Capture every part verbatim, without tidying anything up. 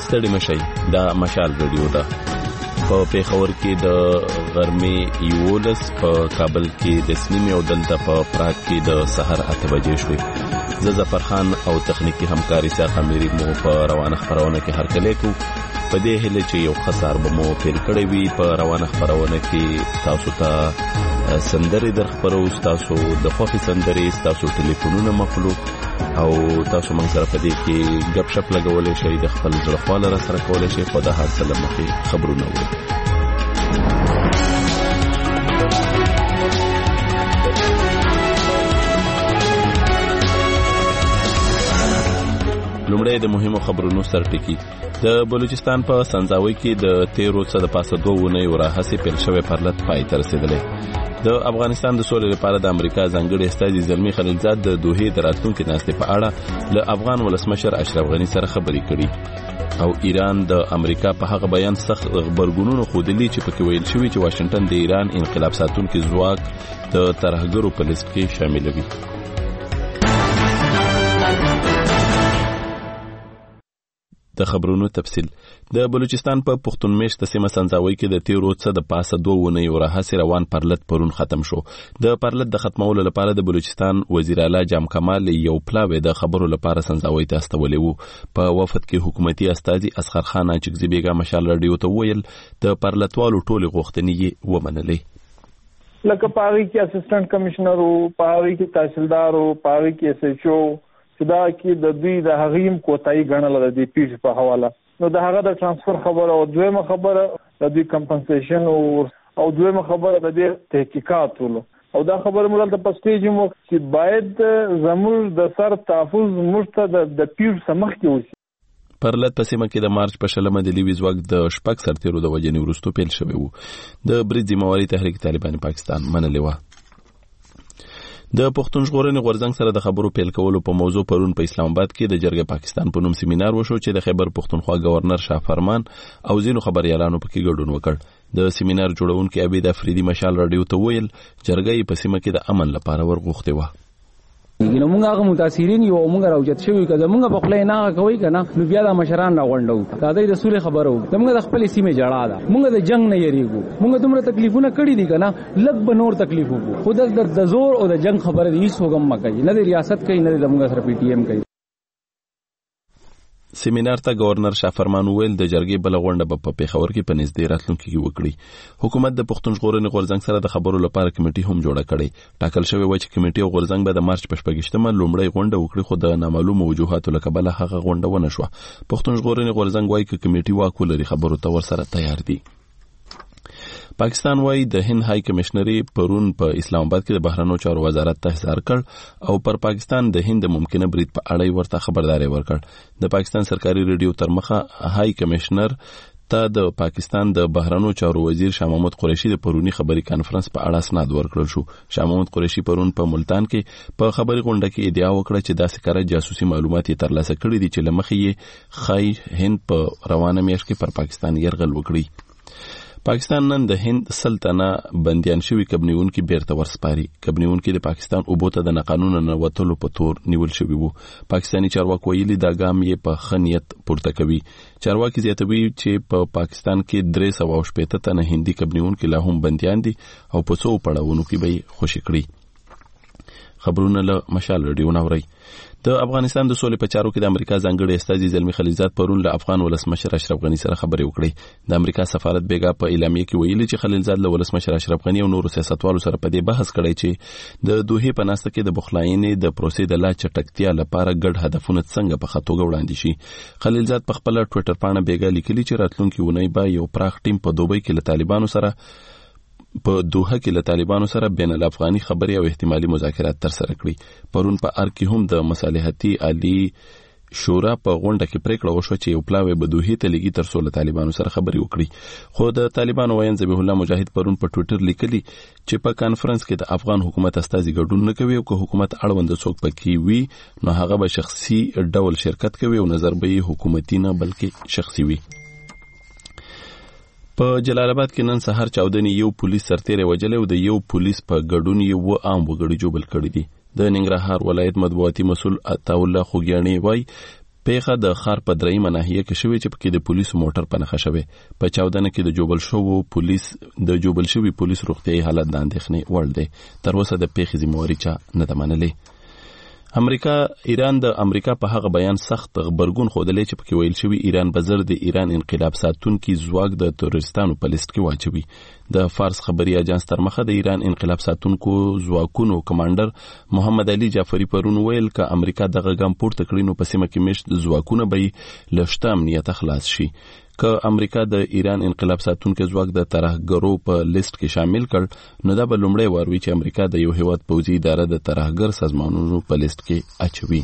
ستړي مشي دا مشال رادیو ده په پیښور کې د غرمې یولس په کابل کې د سنیمې او دلته په پراګ کې د سحر اته بجې شوې زه ظفر خان او تخنیکی همکاري سره مېری مو په روانه خبرونه کې هرکلی کو په دې هله چې یو خسار به مو پیل کړی وي په روانه خبرونه کې تاسو ته سندري در خبرو تاسو د خوښي سندري تاسو ټلیفونونه مخلوق او تاسو موږ سره په دې کې غپ شپ لګولای شئ د خپل ځړ خواله را سره کولای شئ په د حاصله مخې خبرونه وي لومړی د مهمو خبرونو سرټکی د بلوچستان په سنځاوي کې د تیرو څخه د پاسه دوه ونې راهسي پیل شوی پرلط پای ته رسیدلې د افغانستان د سولې لپاره د امریکا ځانګړي استازي زلمی خلیلزاد د دوحې د راتلونکو ناستې په اړه له افغان ولسمشر اشرف غنی سره خبرې کړې او ایران د امریکا په هغه بیان سخت خبرګونونو خودلی چې پکې ویل شوی چې واشنگټن د ایران انقلاب ساتونکو ځواک د ترهګرو په لیست کې شاملوي د خبرونو تفصیل د بلوچستان په پښتون میشت سیمه سنځاوي کې د تیرو څخه د پاسه دوه ونې راهسي روان پرلط پرون ختم شو د پرلط د ختمولو لپاره د بلوچستان وزیر اعلی جام کمال یو پلاوی د خبرو لپاره سنځاوي ته استولې وو په وفد کې حکومتي استازي اسخر خان اچکزي بیګا مشال رادیو ته ویل د پرلطوالو ټولې غوښتنې ومنلې لکه پاغي کې اسسټنټ کمشنر او پاغي کې تحصیلدار او پاغي کې اس ایچ او چې دا کې د دوی د هغیم کوتای غنل د دې پیښ په حواله نو د هغه د ترانسفر خبره او دویمه خبره د دې کمپنسیشن او او دویمه خبره د دې تحقیقات ولو او دا خبره موږ ته پسټیج مو چې باید زموږ د سر تحفظ مرته د پیښ سمخ کې وسی پرلط په سیمه کې د مارچ په شلمه د لیوي ځواک د شپږ سرتیرو د وجنې ورستو پیل شوی وو د برید ذمہواری تحریک طالبان پاکستان منلې و د پښتون ژغورنې غورځنګ سره د خبرو پیل کولو په موضوع پرون په اسلام آباد کې د جرګې پاکستان په نوم سیمینار وشو چې د خیبر پښتونخوا گورنر شاه فرمان او ځینو خبريالانو پکې ګډون وکړ د سیمینار جوړونکو عبید افریدي مشال رادیو ته ویل جرګې په سیمه کې د امن لپاره ورغوښته و ینه موږ هغه متاثرین یو موږ راوچت شوی کله موږ په خپل نه کوي کنه نو بیا د مشران راغونډو دا د رسول خبرو موږ د خپل سیمه جړا ده موږ د جنگ نه یریږو موږ دومره تکلیفونه کړی دي کنه لږ به نور تکلیف وکړو خود د زور او د جنگ خبره دي هیڅ وګم مکه نه د ریاست کوي نه د موږ سره پی ټی ایم کوي سیمینار ته گورنر شاه فرمان ویل د جرګې بل غونډه په پیښور کې په نږدې راتلونکي کې وکړي حکومت د پښتون ژغورنې غورځنګ سره د خبرو لپاره کمیټي هم جوړه کړې ټاکل شوی و چې کمیټي او غورځنګ به د مارچ په شپږشتمه لومړی غونډه وکړي خو د نامعلومو وجوهاتو له کبله هغه غونډه ونه شوه پښتون ژغورنې غورځنګ وايي چې کمیټي واک ولري خبرو ته ورسره تیار دي پاکستان وايي د هند های کمشنري پرون په اسلام آباد کې د بهرنیو چارو وزارت ته احضار کړ او پر پاکستان د هند ممکنه برید په اړه ورته خبرداري ورکړ د پاکستان سرکاري ریډیو ترمخه های کمشنر ته د پاکستان د بهرنیو چارو وزیر شاه محمود قریشي د پرونی خبري کانفرنس په اړه اسناد ورکړل شو شاه محمود قریشي پرون په ملتان کې په خبري غونډه کې ادعا وکړه چې داسې کار جاسوسي معلومات یې ترلاسه کړي دي چې لمخې یې خای هند په روانه میاشت کې پر پاکستان يرغل وکړي پاکستان نن د هند سلطنه بنديان شوی کبنیونکو بیرته ورسپاري کبنیونکو د پاکستان اوبوته د قانون نه وټلو په تور نیول شوی وو پاکستاني چارواکي ویلي دا ګام یې په خنیت پورته کوي چارواکي زیاتوي چې په پا پاکستان کې درې سوه شپږ تنه هندي کبنیونکو لا هم بنديان دي او په څو پړاوونو کې به خوشی کړی خبرونه له مشال رادیو نوري د افغانستان د سولې په چارو کې د امریکا ځانګړي استازي زلمی خلیلزاد پرون له افغان ولسمشر اشرف غنی سره خبرې وکړې د امریکا سفارت بیګا په اعلامیه کې ویلي چې خلیلزاد له ولسمشر اشرف غنی او نورو سیاستوالو سره په دې بحث کړی چې د دوحې په ناسته کې د بخلاینې د پروسې د لا چټکتیا لپاره ګډ هدفونه څنګه په خطوګه وړاندې شي خلیلزاد په خپل ټوئیټر باندې بیګا لیکلي چې راتلونکي ونی به یو پراخ ټیم په دوبۍ کې له طالبانو سره په دوحه کې له طالبانو سره بین الافغاني خبري او احتمالي مذاکرات تر سره کړي پرون په ار کې هم د مصالحتي عالی شورا په غونډه کې پریکړه وشوه چې یو پلاوی به دوحې ته لګي تر څو له طالبانو سره خبري وکړي خو د طالبانو وین ذبیح الله مجاهد پرون په ټوئیټر لیکلي چې په کانفرنس کې د افغان حکومت استازي ګډون نه کوي او که حکومت اړوند څوک پکې وي نو هغه به شخصي ډول شرکت کوي او نظر به حکومتي نه بلکې شخصي وي په جلال آباد کې نن سهار چاودنې یو پولیس سرتیری وجلې او د یو پولیس په ګډون یو عام وګړي جوړ کړی دي د ننګرهار ولایت مطبوعاتي مسول عطا الله خوګیانی وای پیښه د خار په درېیمه ناحیه کې شوې چې پکې د پولیسو موټر په نښه شوی. په چاودنه کې د جوبل شوو پولیس د جوبل شوی پولیس روغتیايي حالت د اندېښنې وړ دی. تر اوسه د پیښې ذمہواري چا نه ده منلې. امریکا ایران د امریکا په هغه بیان سخت غبرګون ښودلی چې پکې ویل شوی ایران به زر د ایران انقلاب ساتونکي ځواک د تروریستانو په لیست کې واچوي. د فارس خبري اجانس تر مخه د ایران انقلاب ساتونکو ځواکونو کمانډر محمد علي جعفری پرون ویل ک امریکا دغه ګام پورته کړي نو په سیمه کې مشت ځواکونه به له شته امنیت خلاص شي. که امریکا د ایران انقلاب ساتونکو ځواک د ترهګرو په لیست کې شامل کړ نو دا به لومړی وار وي چې امریکا د یو هیواد پوځي اداره د ترهګر سازمانونو په لیست کې اچوي.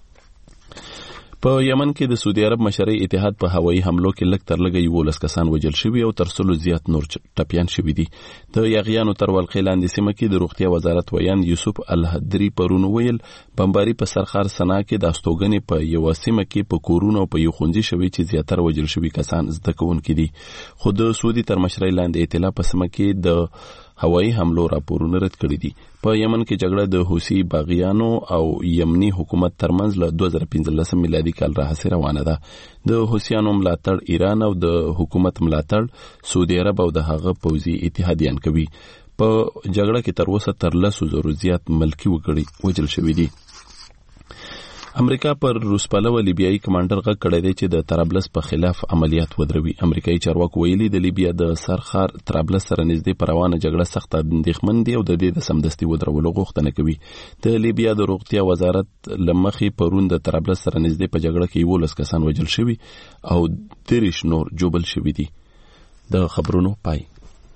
په یمن کې د سعودي عرب مشرۍ اتحاد په هوایي حملو کې لږ تر لږه یولس کسان وژل شوي او تر سلو زیات نور ټپیان شوي دي. د یاغیانو تر ولقې لاندې سیمه کې د روغتیا وزارت ویان یوسف الهدري پرون ویل بمباري په سرخار سنا کې د استوګنې په یو سیمه کې په کورونو او په یو ښوونځي شوي چې زیاتره وژل شوي کسان زده کوونکي دي. خو د سعودي تر مشرۍ لاندې ائتلاف په سیمه کې د هوایي حملو راپورونه رد کړي دي. په یمن کې جګړه د حوثي باغیانو او یمني حکومت ترمنځ له دوه زره پنځلسم میلادي کال راهیسې روانه ده. د حوثیانو ملاتړ ایران او د حکومت ملاتړ سعودي عرب او د هغه پوځي اتحادیان کوي. په جګړه کې تر اوسه تر لسو زرو زیات ملکي وګړي وژل شوي دي. امریکا پر روس پلوه لیبیایي کمانډر غږ کړی دی چې د طرابلس په خلاف عملیات ودروي. امریکایي چارواکو ویلي د لیبیا د سرخار طرابلس سره نږدې په روانه جګړه سخت اندېښمن دي او د دې د سمدستي ودرولو غوښتنه کوي. د لیبیا د روغتیا وزارت له مخې پرون د طرابلس سره نږدې په جګړه کې یولس کسان وژل شوي او دېرش نور جوبل شوي دي. د خبرونو پای.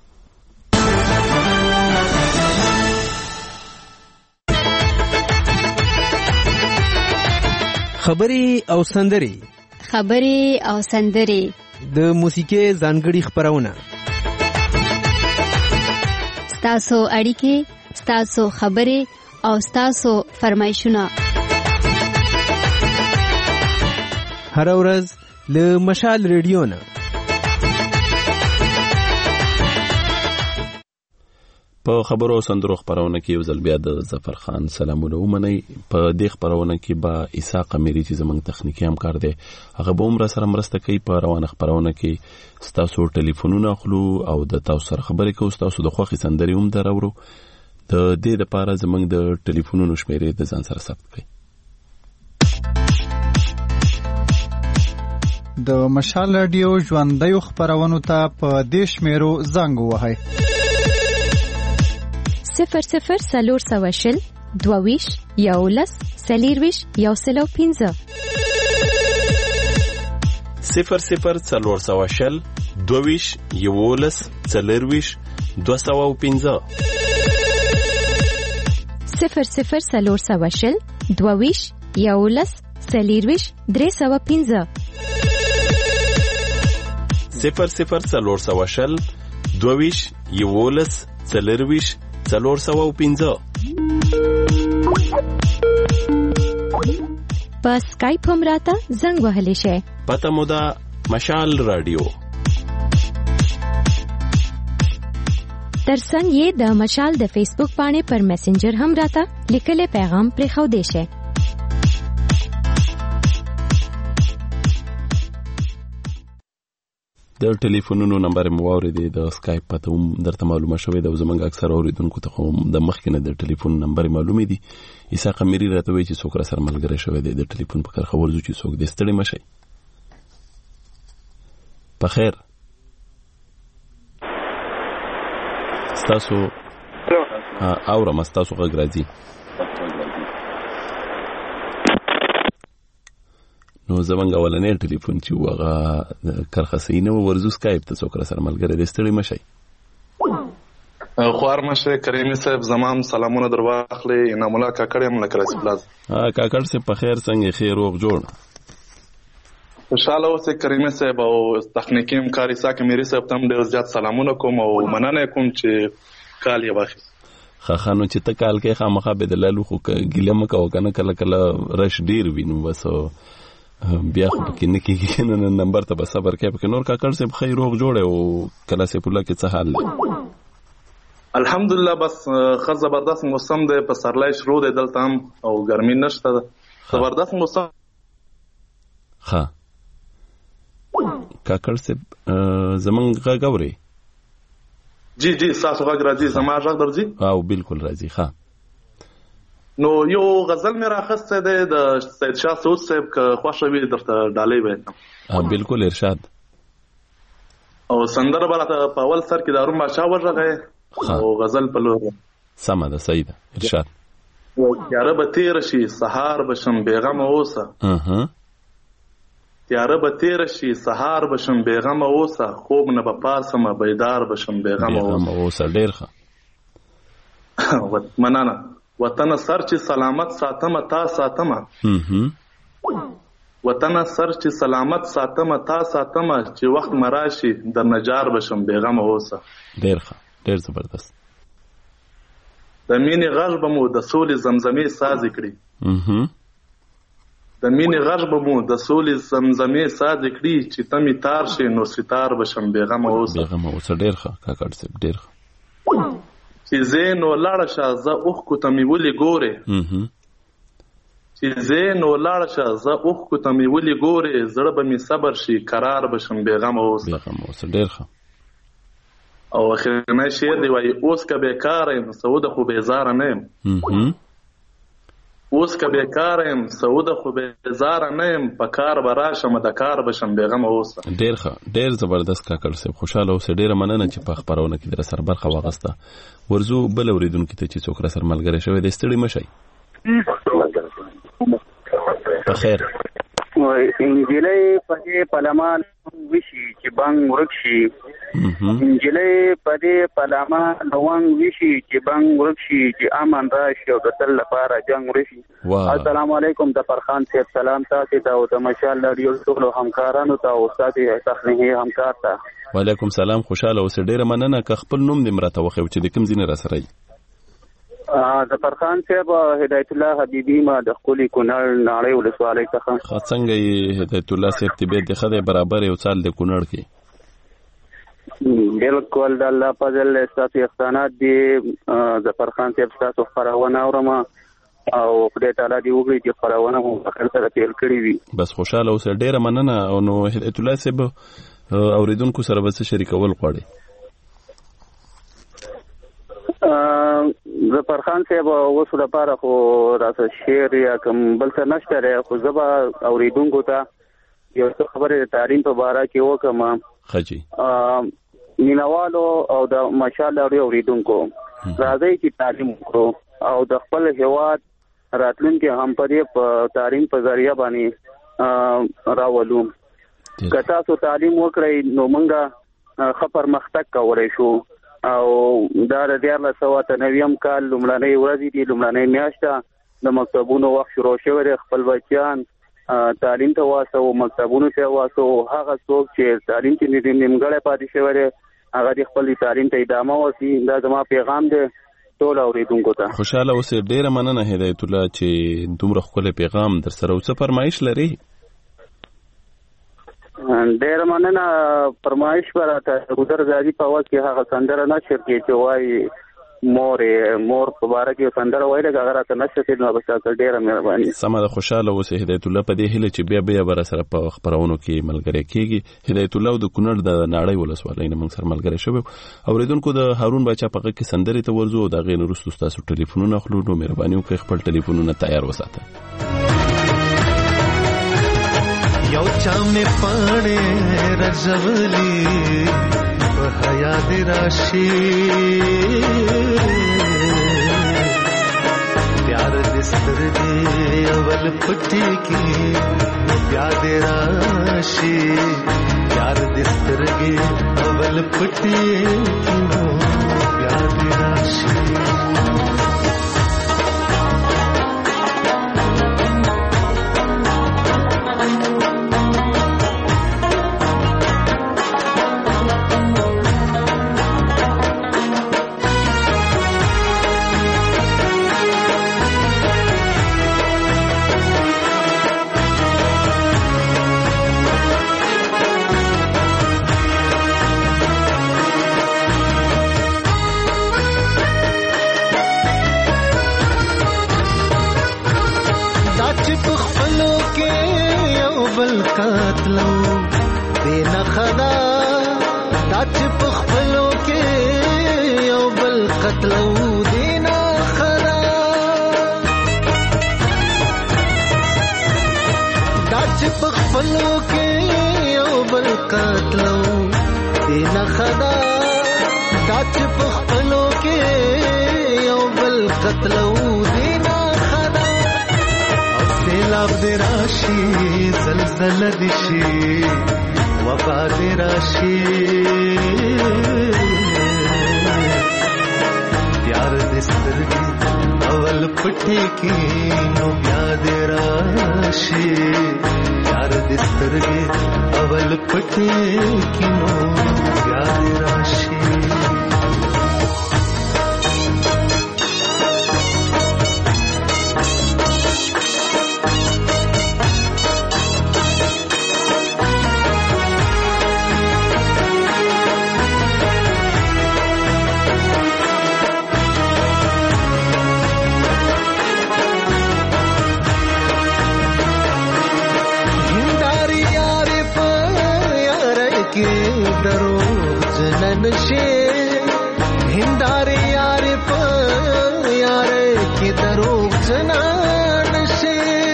خبري او سندري خبري او سندري د موسیقي ځانګړي خبرونه ستاسو اړیکې ستاسو خبري او ستاسو فرمایشونه هر ورځ له مشال ریډیو نه. په خبرو او سندرو خبرونه کې یو ځل بیا د ظفر خان سلامونه ومنئ. په دې خبرونه کې به اسحاق امیری چې زموږ تخنیکی همکار دی هغه به هم را سره مرسته کوي. په روانه خبرونه کې ستاسو ټلیفونونه اخلو او د تاسو سره خبرې کوو. ستاسو د خوښې سندرې هم دراوړو. د دې لپاره زموږ د ټلیفونونو شمیرې د ځان سره ثبت کړئ. د مشال رادیو ژوندیو خبرونو ته په دې شمیرو زنګ ووهئ: صفر صفر څلور سوه شل دوه ویشت یولس څلېرویشت یو سل او پنځه صفر صفر څلور سوه شل دوه ویشت یولس څلېرویشت دوه سوه او پنځه صفر صفر څلور سوه شل دوه ویشت یولس څلېرویشت درې سوه پنځه صفر صفر څلور سوه شل دوه ویشت یولس څلېرویشت څلور سوه او پنځه. په سکایپ هم راته زنګ وهلی شئ. پته مو ده مشال رادیو. ترڅنګ یې د مشال د فیسبوک باندې پر میسنجر هم راته لیکلی پیغام پرېښودی شئ. د ټلیفونونو نمبر مو واورېدې. د سکایپ پته هم درته معلومه شوې ده او زموږ اکثر اوریدونکو ته خو د مخکې نه د ټلیفون نمبر معلومې دي. اسحاق امیري راته وایي چې څوک را سره ملګری شوی دی. د ټلیفون په کرښه ورځو چې څوک دی. ستړي مه شئ. په خیر. ستاسو اورم ستاسو غږ راځي. نو زمونږ اولنی ټلیفون چې هغه کرښه صحیح نه وه ورځو سکایپ ته څوک را سره ملګری دی. ستړي مه شئ. خوار مشه کریمي صاحب زمام سلامونه در واخلې. انعام الله کاکړ یم له کراچۍ پلاز. ها کاکړ صاحب په خیر څنګه خیر روغ جوړ؟ خوشاله اوسئ کریمي صاحب او تخنیکي همکار اسحاق امیري صاحب ته هم ډېر زیات سلامونه کوم او مننه کوم چې کال یې واخیست. ښه نو چې ته کال کې خامخا به د لالو خو ګیله مه کوه که نه کله کله رش ډېر وي نو بس بیا خو پکې نه کېږي نه نمبر ته به صبر کوې. پکې نور کاکړ صاحب ښه روغ جوړی او کله سیف الله کې څه حال دی؟ الحمدلله بس ښه زبردست موسم دی. پسرلی شروع دی دلته هم او ګرمي نشته ده. زبردست موسم ها کاکړ صاحب زمونږ غږ اورئ؟ جی جی ستاسو غږ راځي، زما غږ درځي؟ او بالکل راځي. ها نو یو غزل مې راخستی دی د سید شاه سعود صاحب، که خوښه وي درته ډالۍ به یې. بالکل ارشاد. او سندره به راته په اول سر کې د هارون باچا وغږی او غزل په لور. سمه ده، صحیح ده، ارشاد. تیاره به تیره شي سهار به شم بېغمه اوسه، تیاره به تیره شي سهار به شم بېغمه اوسه، خوب نه به پاسمه بیدار به شم بېغمه اوسه. ډېر ښه، مننه. وطنه سر چې سلامت ساتمه تا ساتمه، وطنه سر چې سلامت ساتمه تا ساتمه، چې وخت مراشي در نجار به شم بېغمه اوسه. ډېر ښه، ډېر زبردست. د مینې غږ به مو د سولې زمزمې سازې کړي، د مینې غږ به مو د سولې زمزمې سازې کړي، چې ته مې تار شي نو ستار به شم بېغمه اوسه. بېغمه اوسه. ډېر ښه کاکړ صاحب، ډېر ښه. چې زه نو لاړه شه زه اوښکو ته مې ولې ګورې، چې زه نو لاړه شه زه اوښکو ته مې ولې ګورې، زړه به مې صبر شي قرار به شم بېغمه اوسه. بېغمه اوسه. ډېر ښه. او اخرنی شعر دی وایي اوس که بېکاره یم سعوده خو بېزاره نه یم، اوس که بېکاره یم سعوده خو بېزاره نه یم، په کار به راشم د کار به شم بېغمه اوسه. ډېر ښه، ډېر زبردست کاکړ صاحب، خوشحاله اوسئ. ډېره مننه چې په خپرونه کې در سره برخه واخیسته. ورځو بل اورېدونکي ته چې څوک را سره ملګری شوی دی، ستړي مه شئ. په خیر. انجلۍ په دې پلمان وشي چې بنګ ورک شي، انجلۍ په دې پلمان ونګ وشي چې بنګ ورک شي، چې امن راشي او د تل لپاره جنګ ورشي. السلام علیکم. د فرخان صاحب سلام تاسو ته او د مشال رادیو ټولو همکارانو ته او استاد تخنیکی همکار ته. وعلیکم سلام، خوشاله اوسئ. ډېره مننه. که خپل نوم دې راته وښیو چې د کوم ځای نه را سره یې؟ د فرخان صاحب هدایت الله حبیبي ما د خپلې کونړ ناړۍ ولسوالۍ څخه. ښه، څنګه یې هدایت الله صاحب طبیعت دې ښه دی، برابر یو سال د کونړ کې؟ بالکل، د الله فضل ستاسو احسانات دي. د فرخان صاحب ستاسو خپرونه اورم او خدای تعالی دې وکړي چې خپرونه مو په خیر سره پیل کړې وي. بس خوشاله اوسئ. ډېره مننه. او نو هدایت الله صاحب اوریدونکو سره به څه شریکول غواړئ؟ زه فرخان صاحب اوس لپاره خو راته شعر یا کوم بل څه نشته دی، خو زه به اوریدونکو ته یو څه خبرې د تعلیم په باره کې وکړم. ښه جي. مینوالو او د مشال اوري اوریدونکو، راځئ چې تعلیم وکړو او د خپل هیواد راتلونکي هم په دې په تعلیم په ذریعہ باندې راولو. که تاسو تعلیم وکړئ نو موږ ښه پرمختګ کولی شو. او دا د دیارلس سوه اته نویم کال لومړنۍ ورځې دي، لومړنۍ میاشته د مکتبونو وخت شروع شوی دی. خپل بچیان تعلیم ته واستوو، مکتبونو ته واستوو. هغه څوک چې تعلیم کې نیمګړی پاتې شوی دی هغه د خپل تعلیم ته ادامه ورکړي. دا زما پیغام دی ټول اوریدونکو ته. خوشاله اوسئ. ډېره مننه هدایت الله چې دومره ښکلی پیغام در سره او څه فرمایش لري؟ ډېر مننه. فرمایش به راته ګودر زادي په وخت کې هغه سندره نشر کې چې وایي مور مور په باره کې سندره وایي، هغه راته نشر کې نو بس ډېره مهرباني. سمه ده. خوشاله اوسئ هدایت الله په دې هیله چې بیا بیا به سره په خپرونو کې ملګری کېږي. هدایت الله د کونړ د ناړۍ ولسوالۍ نه موږ سره ملګری شوی. اوریدونکو د هارون باچا په غږ کې سندرې ته ورځو او د هغې نه وروسته ستاسو ټلیفونونه اخلو. نو مهرباني وکړئ خپل ټلیفونونه تیار وساتئ. یو چا مې پاڼې رژولي په حیا دې راشي، پیار دې سترګې اول پټې کې بیا دې راشي، پیار دې سترګې اول پټې کې بیا دې راشي. خدا دا چې په خپلو کې یو بل قتلو دي نه خدا دا چې په خپلو کې یو بل قتلو دي نه خدا دا چې په خپلو کې یو بل قتلو دي نه خدا سیلاب دې راشي زلزله دې شي وبا دې راشي پیار دې سترګې اول پټې کې نو بیا دې راشي پیار دې سترګې اول پټې کې نو بیا دې راشي हिंदारे यार प यार के दरो जनान से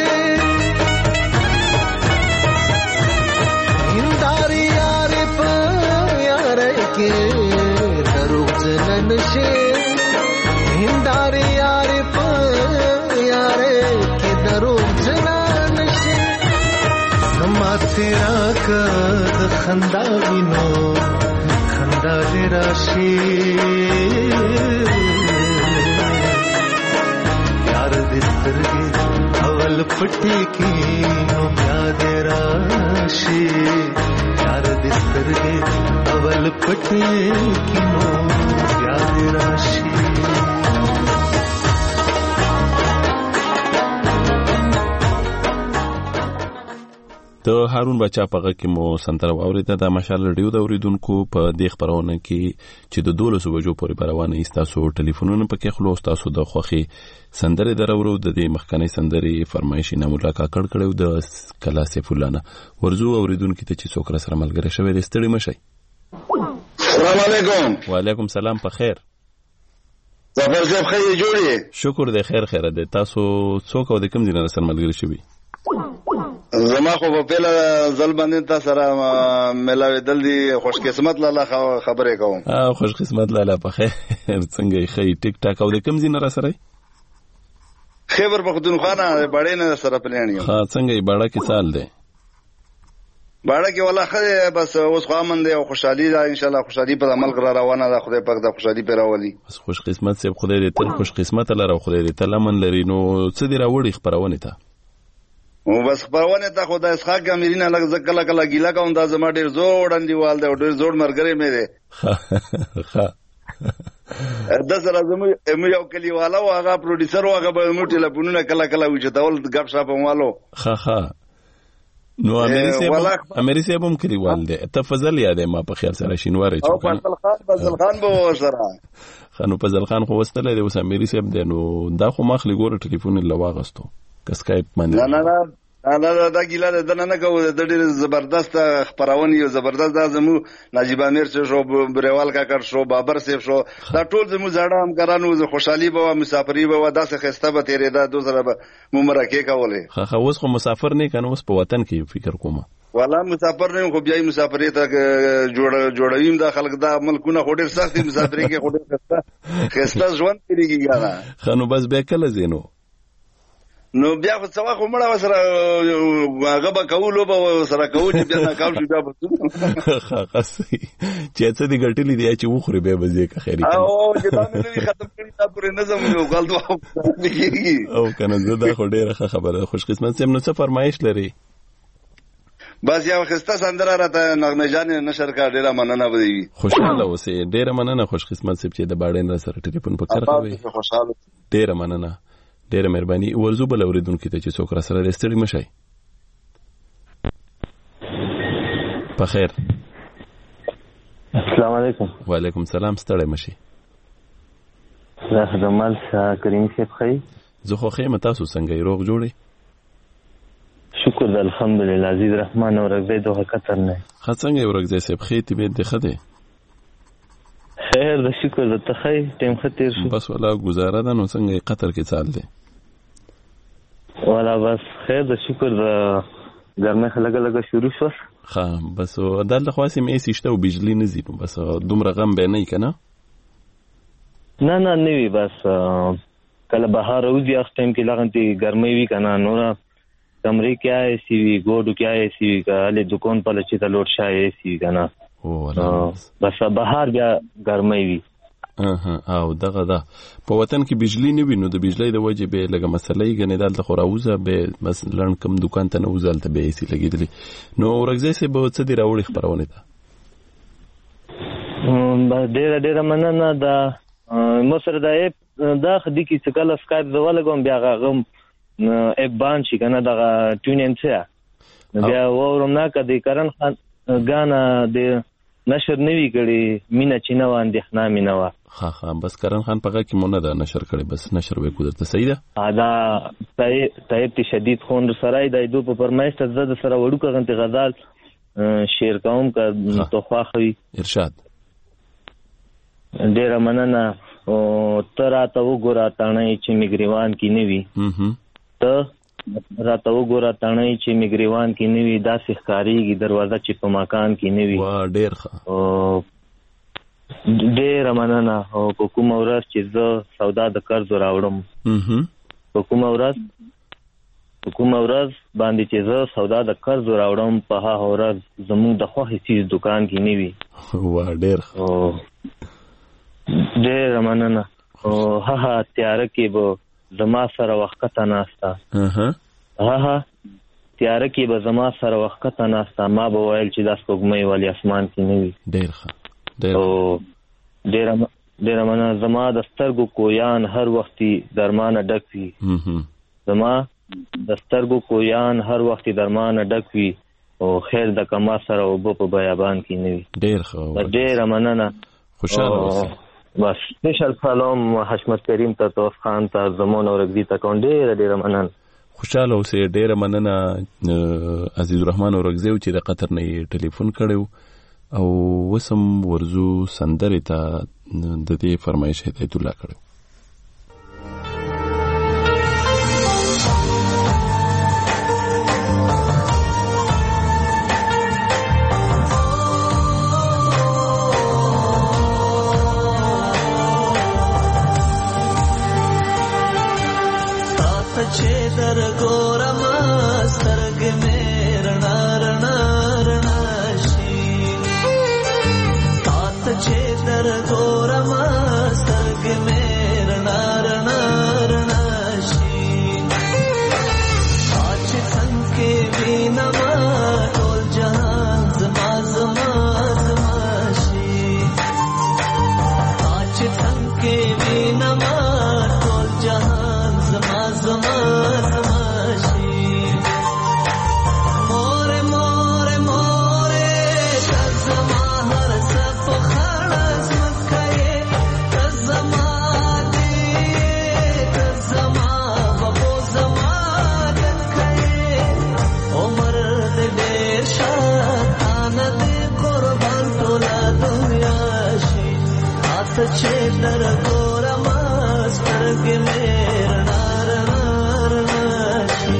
हिंदारे यार प यार के दरो जनान से हिंदारे यार प यार के दरो जनान से समा तेरा कद खंदा बिनो खंदा दे राशि यार दे स्तरगे अवल पट्टी की नो ब्या दे राशि यार दे स्तरगे अवल पट्टी की नो ब्या दे राशि د هارون بچا په غږ کې مو سنتره واوریده د مشال ریډیو د اوریدونکو په دې خبرونه کې چې د دولسو بجو پورې روانه ایستاسو ټلیفونونه پکې خلو تاسو د خوخي سندره درورو د دې مخکنی سندري فرمایش نه ملاقات کړ کړو د کلا سیف الله نه ورزو اوریدونکو ته چې څوک سره ملګری شوی د ستړي مشي. السلام علیکم. وعلیکم سلام. په خیر ظفر صاحب خیر جوړی؟ شکر دې خیر خیر ده. تاسو څوک او د کوم ځای سره ملګری شوی؟ زما خو په پیله ځل باندې تاسو سره ملاوي دل دي خوش قسمت لاله خبرې کوم. اه خوش قسمت لاله په خیر څنګه خی ټیک ټاک او د کوم ځای نه سره؟ خیبر پختونخوا نه باړې نه سره پلانیو. ها څنګه باړه کې سال دی؟ باړه کې والله خره بس اوس خو امن دی او خوشحالي ده ان شاء الله. خوشحالي په عمل را روانه ده. خدای پاک د خوشحالي په راولي. بس خوش قسمت سي خدای دې تل خوش قسمت لره خدای دې تل امن لري. نو څه دی راوړي خبرونه ته؟ او بس خبرونه ته خدای اسحاق کامیرینه لږ ځکه کله ګیلا کوم دا زما ډیر زوړ اندیوال دی او ډیر زوړ مرګري مې دی. ها د سره زمو یو کلیواله او هغه پروډوسر او هغه به مو ټلیفونونه کله کله وچتاول غب شاپ موالو. ها ها نو امریسه امریسه هم کلیوال دی. تفضل یاده ما په خیال سره شینواره او فضل خان فضل خان به سره خانو فضل خان خو واستله دی اوس امریسه دی. نو دا خو مخلي ګوره ټلیفون لواغستو اسکایپ باندې. نه نه نه نه دا ګیلا د نه نه کوو. د ډېر زبردست خبرونه یو زبردست د زمو نجیب امیر شو بریوال کا کړ شو بابر سیف شو دا ټول زمو زړه هم کرانو خوشحالي به مسافرۍ به داسې خسته به تیرې دا دو سره به ممرکه کولې. خو خو اوس خو مسافر نه کنه اوس په وطن کې فکر کوم. والله مسافر نه خو بیا مسافرۍ ته جوړ جوړویم دا خلک دا ملکونه خو ډېر سختي مسافرۍ کې خو ډېر خسته خسته ژوند تیریږي کنه. خنو بس به کله زینو نو بیا خو څوا خو مړه سره هغه به کولو به سره کوو چې بیا نه کاو شو بیا به خاصي چې څه دي ګټلې دی چې وخوري به بځې که خیری او چې دا مې ختم کړی دا پرې نظم یو غلط او کنه زه دا خو ډیره خبره خوش قسمت سم نو څه فرمایش لري؟ بس یو خسته سندره راته نغمه جان نشر کا ډیره مننه وي. خوشاله اوسې. ډیره مننه خوش قسمت سم چې د باډین سره ټلیفون پکړ کوي. خوشاله ډیره مننه ډیره مهرباني. ورزو بل اوریدونکو ته چې څوک را سره ستړي مشي. په خیر. السلام علیکم. وعلیکم سلام. ستړي مشي. زه جمال کریم صاحب خی. زه خو خیم تاسو څنګه روغ جوړي؟ شکر الحمدلله عزیز رحمان اور عبید و قطر نه. څنګه ورګځي سپ خېتی به د خده خیر د شکر د تخی ټیم خطر شو بس ولا گزاره ده نو څنګه قطر کې چال دی ولا بس خیر د شکر د ګرمه خلګه لګه شروع شو ها بس دلته خاصه مې سیشته او بجلی نه زیرو بس دومره غم به نه کنه نه نه نه وی بس کله بهار اوځي اخ ټیم کې لغنتي ګرمي وی کنه نور کمرې کې آی سی وی ګوډو کې آی سی وی کله دکان په لچې ته لوټ شای سی کنه او بس بهار بیا ګرمي وی اها او دغه دا په وطن کې بجلی نه وینو د بجلی د وجه به لګه مسلې غنې دلته خو راوځه به مثلا کوم دکان ته نه وځلته به سی لګیدلی نو ورګځي سه به څه دی راوړي خبرونه ده ډېر ډېر مننه دا مو سره دا دا خدي کې څه کله سکایپ زولګم بیا غم اپ بان شي کنه دا ټیونین څه بیا وورم نه کدي کرن خان غانا د نشر نوی کړي مینا چینه وان د خنا مینا وا ها ها بس کرن خان پغه کې مونږ دا نشر کړي بس نشر به کو درته صحیح ده دا طيب شدید خون سره د دو په پرمایش ته زده سره وړو کغنت غزال شیر قوم کا توخواخي ارشاد ډیر مننه او تراته وګورا تانه چې میګریوان کې نیوي ته راته وګوره تانه چې میګریوان کې نیوي دا سخکاریږي دروازه چې په مکان کې نیوي وا ډیر ښه او ډیر مننه او په کوم ورځ چې زه سودا د قرض راوړم په کوم ورځ په کوم ورځ باندې چې زه سودا د قرض راوړم په هغه ورځ زموږ د خوښې چیز دکان کې نیوي وا ډیر ښه ډیر مننه او هغه تیار کې به زما سره وخت ناستا اها ها تیار کې به زما سره وخت ناستا ما به ویل چې داس کومې والی اسمان کې نه وي ډیر ښه ډیر او ډیر ډیر مننه زما د سترګو کویان هر وختي درمانه ډک وي زما د سترګو کویان هر وختي درمانه ډک وي او خیر د کما سره وب په بیابان کې نه وي ډیر ښه ډیر مننه خوشاله اوسئ بس سپیشل سلام حشمت کریم ته توف خان ته زمون او رګزی ته کوم ډیر ډیر مننه خوشاله اوسئ ډیر مننه عزیز الرحمن او رګزی چې د قطر نه ټلیفون کړو او وسم ورزو سندره ته د دې فرمایش هدایت الله کړو छेदर गोरमा सर्ग में रणा रणा रणाशी तात छेदर गोरमा सर्ग में रणा रणा रणाशी आज संके बीनमा टोल जहां जमा जमा जमाशी आज संके बीनमा टोल जहां जमा जमा छेदर गोरा मास्टर के मेरा नार नार नाशी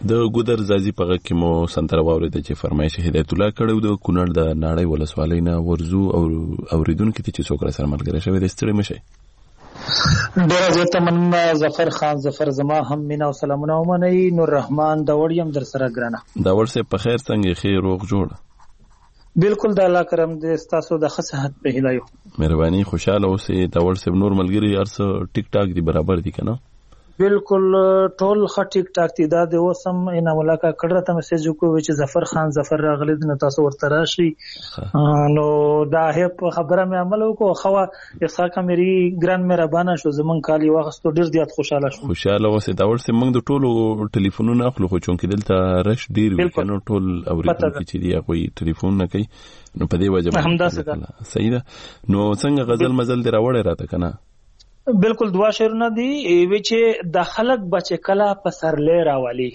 د ګودر زازي په غږ کې مو سندره واورېده چې فرمایش هدایت الله کړو د کونړ د ناړۍ ولسوالۍ نه ورزو او اوریدونکو ته چې څوک را سره ملګری شوی د ستړي مشه. ډیره زیاته مننه ظفر خان. ظفر زما هم مینا او سلامونه ومنئ. نور رحمان دا وړیم در سره ګرانه. دا ورسه په خیر څنګه خیر روغ جوړ؟ بالکل د الله کرم دې تاسو د ښه صحت په هیله یو. مهرباني خوشاله اوسئ. دا ورسه نور ملګری ارڅ ټیک ټاک دی برابر دي کنه؟ بالکل ټول ښه ټیک ټاک دي. دا د اوسم انعام الله کا کړه ته میسج وکړو چې ظفر خان ظفر راغلی نو تاسو ورته راشي. نو دا هپ خبره مې عمل وکړو. خو اسحاق مری ګران مهربانه شو زمون کالی واغستو ډیر زیات خوشاله شو. خوشاله اوسئ. دا ورسه موږ د ټولو ټلیفونونو اخلو خو چونکې دلته رش ډیر وي کنه ټول اوریدونکو چې دی هغه ټلیفون نه کوي نو په دې وجه همداسې صحیح ده. نو څنګه غزل مزل دی راوړی راته کنه؟ بالکل دوا شعرونه دي وی چې د خلق بچ کلا په سرلې راولي.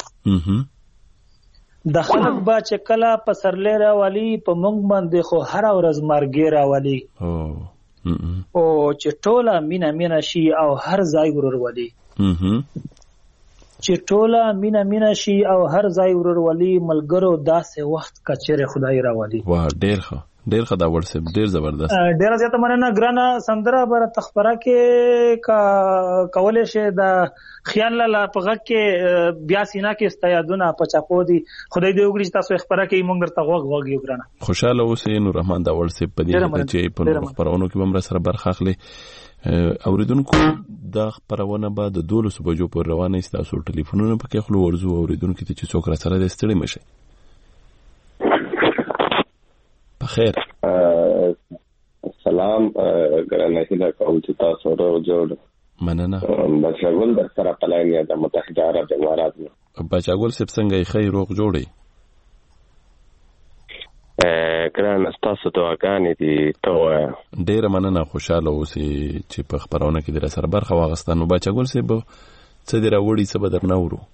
د خلق بچ کلا په سرلې راولي په مونږ باندې خو هر ورځ مرګ راولي. او چې ټوله مینا مینا شي او هر ځای ورور ولي. چې ټوله مینا مینا شي او هر ځای ورور ولي ملګرو داسې وخت کچره خدای راولي. واه ډیر ښه ډیر ښه. دا ورسه ډیر زبردست. ډیر زیاته مننه ګرانه. سندره بر تخبره کې کا کولې شه د خیال لا په غږ کې بیا سینا کې استیادونه پچاپو دي. خدای دې وګړي تاسو خبره کې مونږ درته غوږ غوږ یو ګرانه. خوشاله اوسئ. نور رحمان دا ورسه په دې چې په خبرونو کې بم را سره برخه اخلي. اوریدونکو دا خبرونه به د دولس بجو پر روانه است. تاسو ټلیفونونه پکې خلو ورزو اوریدونکو ته چې څوک را سره د ستړي مشه. بخیر. سلام ګرانه هیله کوم چې تاسو روغ جوړ. مننه. بچاګل د سره پلاینیا د متحده عرب امارات نه. بچاګل سپ څنګه خیر روغ جوړي؟ ګرانه تاسو دعاګانې دي ته ډیره مننه. خوشاله اوسئ چې په خبرونه کې در سره برخه واغستان. نو بچاګل سپ څه دی راوړي څه بدر نه ورو؟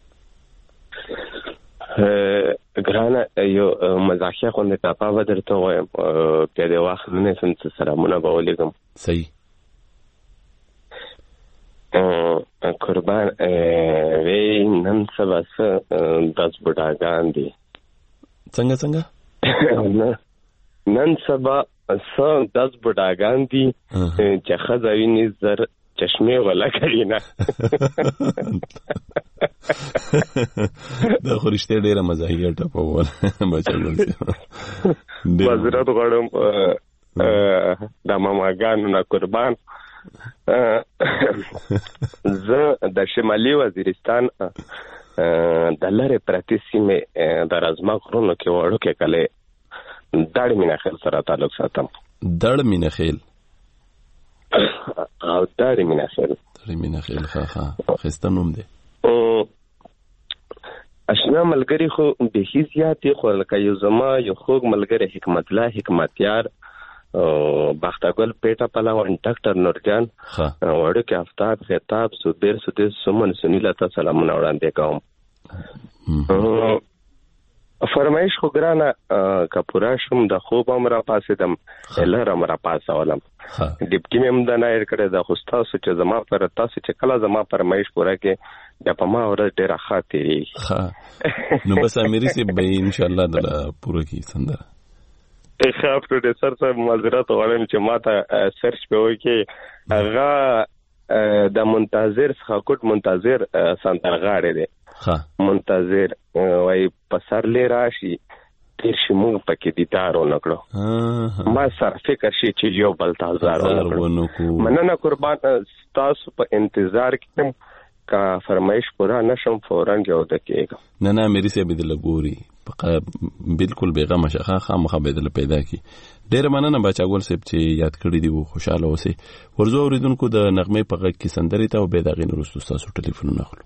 ګرانه یو مزاحیه خو نه تاپا بدرته وایم په دې وخت نه سم سلامونه به ولګم. صحیح. قربان وی نن سبا څه داس بډاګان دي. څنګه څنګه نن سبا څه داس بډاګان دي چې خزاویني زر چشمه ولا کوي نه. دا خو رښتیا ډیره مزاحیه ټاپه وله بچاګل. معذرت غواړم د ماماګانو نه قربان. زه د شمالي وزیرستان د لارې پرتې سیمې د رازما غرونو کې وړو کې کله داړ میناخیل سره تعلق ساتم. داړ میناخیل او داړ میناخیل داړ میناخیل ښه ښه ښایسته نوم دی. اشنا ملګری خو به هیڅ زیاتې خو لکه یو زما یو خوږ ملګری حکمت الله حکمتیار بختګل پیټه پلاوان ډاکټر نورجان وړوکی افتاب خطاب سودیر سودیر سمن سنیلا ته سلامونه وړاندې کوم. فرمایش خو ګرانه کپورا شم د خوب امر پاسیدم لر امر پاسولم ډیپټی مم د نه کړه د خوستا سوچ زما پر تاسو چې کله زما فرمایش پورا کې د پما ورځ ډیره خاطري. نو بس اميري سي به ان شاء الله د پوره کی سندره. خاف پروډوسر صاحب معذرت غواړم چې ماته سرچ په وای کې هغه د منتظر خاکوټ منتظر سندرغاړي دي. منتظر وای پسرلې راشي تیر شي موږ پکې دیدار ونکړو. ما سره فکر شي چې یو بل تازار ونکړو. مننه قربان تاسو په انتظار کې کا فرمایش پورا نشم فورن جو دکېګا. نه نه مېری سي بدل ګوري بالکل بیغمه شخه خامخه بدل پیدا کی. ډېر مننه بچاګل سپ چې یاد کړی دی. خوشاله اوسئ. ورزو اوریدونکو د نغمه په غږ کې سندري ته او به دغه نورستو تاسو ټلیفون نخلو.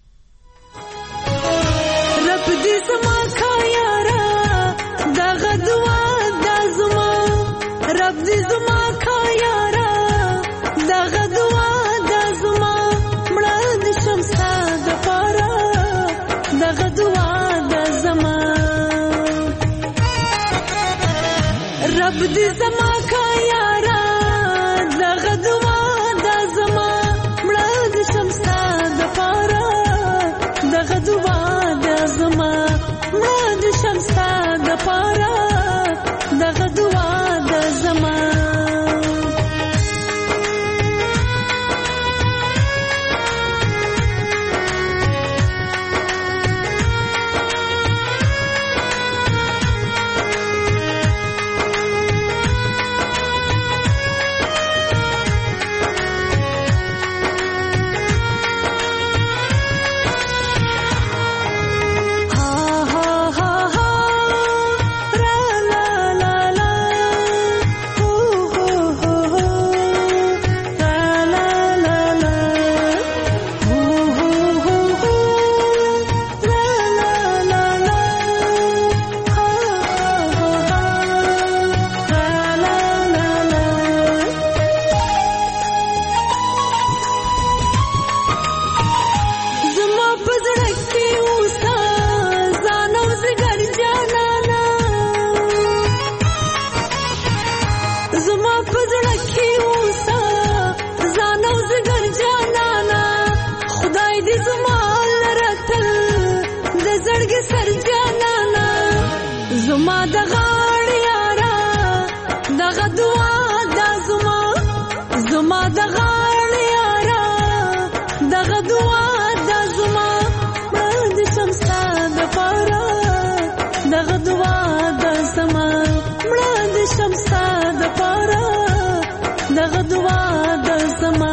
رب دې سما خیارا دغه دعا د زما رب دې سما خیارا دغه دعا د زما مړه د شمسا د پارا دغه دعا د زما رب دې سما خیارا دغه دعا د زما مړه د شمسا د پارا دغه دعا د زما پزړه کې اوسه ځان او زګر جانانا خدای دې زما لرتل د زړګي سر جانانا زما د غاړ یارا دغه دعا د زما زما د غاړ یارا دغه دعا د زما مړ د شمستا د پاره دغه دعا د زما مړ د شمستا د پاره دغه دعا د زما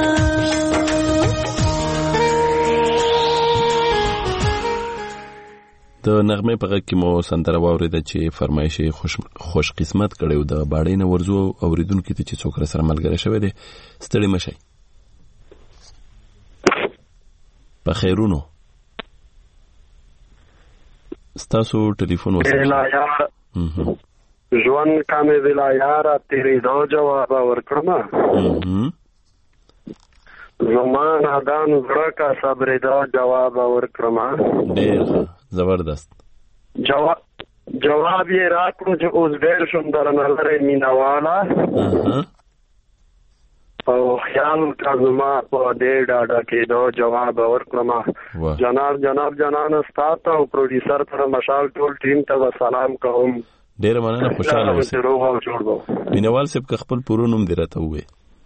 د نغمه په غږ کې مو سندره واورېده چې فرمایش خوش خوش قسمت کړو د باړې نه ورزو اوریدونکو ته چې څوک سره ملګری شوی دی ستړي مشي په خیرونو ستاسو ټلیفون وسیله ژوند کامې ویلا یارا تیرې دا جواب ورکړم زمان ادان زړه کا صبر دا جواب ورکړم ډېر زبردست جواب جواب یې راکړو چې اوس ډېر شوم درنه لري مینواله او خیال کا زما په دې ډاډه کې دا جواب ورکړم جناب جناب جنان استاد او پروډوسر تر مشال ټول ټیم ته سلام کوم ډېر مننه خوشاله اوسئ مینوال صاحب که خپل پورو نوم دی راته ووایئ